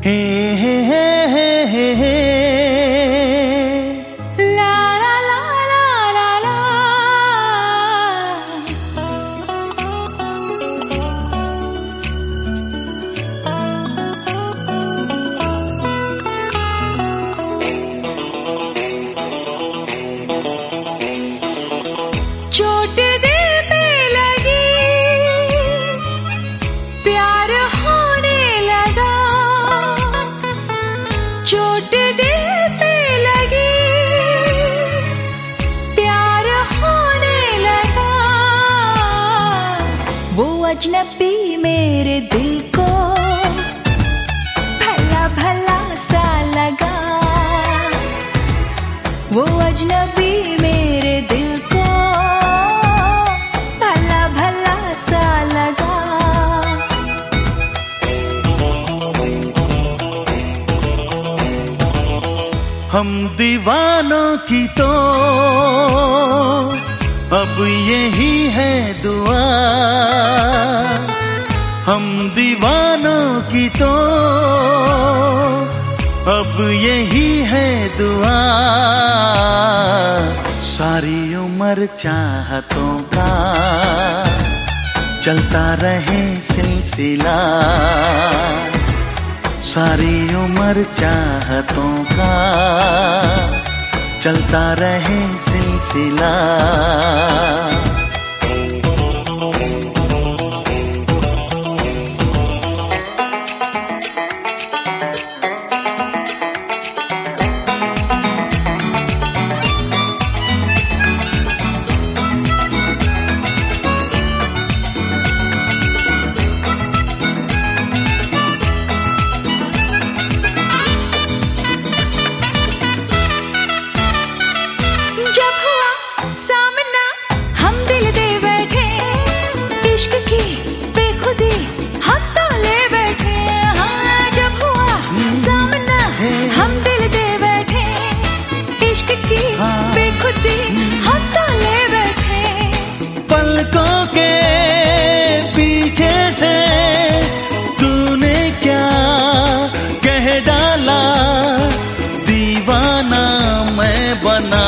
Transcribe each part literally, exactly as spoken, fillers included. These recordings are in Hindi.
हे हे हे हे हे हे ला ला ला ला ला ला। चोट दिल पे लगी, प्यार होने लगा। चोट दिल पे लगी, प्यार होने लगा। वो अजनबी मेरे दिल को भला भला सा लगा। वो अजनबी मेरे दिल को भला भला सा लगा। हम दीवानों की तो अब यही है दुआ। हम दीवानों की तो अब यही है दुआ। सारी उम्र चाहतों का चलता रहे सिलसिला। सारी उम्र चाहतों का चलता रहे सिलसिला। पलकों के पीछे से तूने क्या कह डाला, दीवाना मैं बना।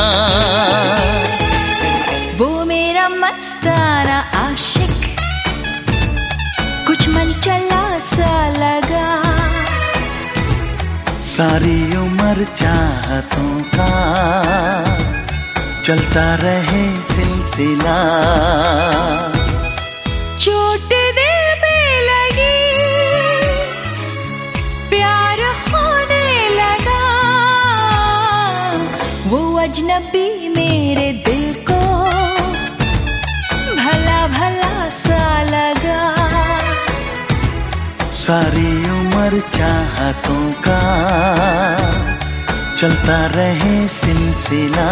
वो मेरा मस्ताना आशिक कुछ मन चला सा लगा। सारी उम्र चाहतों का चलता रहे सिलसिला। चोट दिल पे लगी, प्यार होने लगा। वो अजनबी मेरे दिल को भला भला सा लगा। सारी उम्र चाहतों का चलता रहे सिलसिला।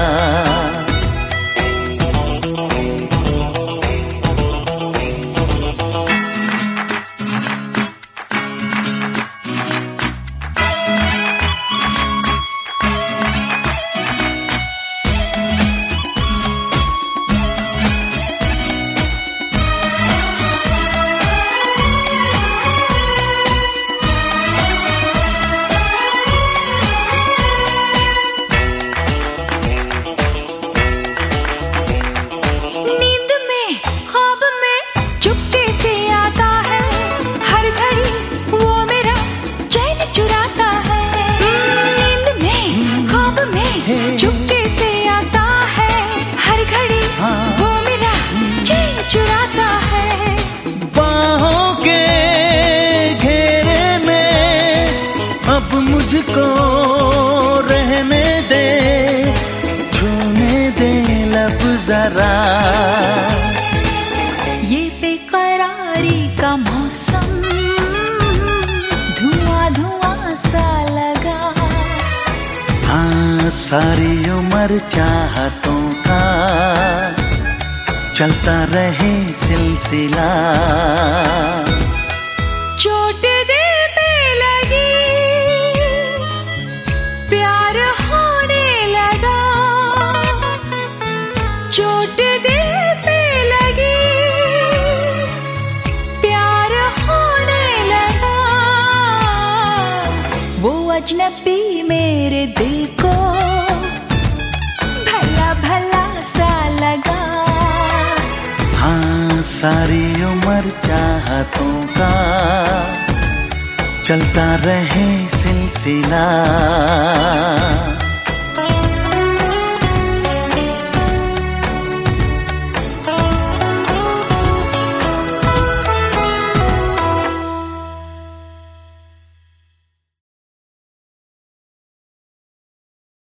चुपके से आता है हर घड़ी, वो मेरा चैन चुराता है। बाहों के घेरे में अब मुझको रहने दे, छूने दे लब जरा। ये बेकरारी का मौसम धुआं धुआं सा लगा। हाँ, सारी उम्र चाहतों का चलता रहे सिलसिला। चोट दिल पे लगी, प्यार होने लगा। चोट दिल पे लगी, प्यार होने लगा। अजनबी मेरे दिल को भला भला सा लगा। हाँ, सारी उम्र चाहतों का चलता रहे सिलसिला।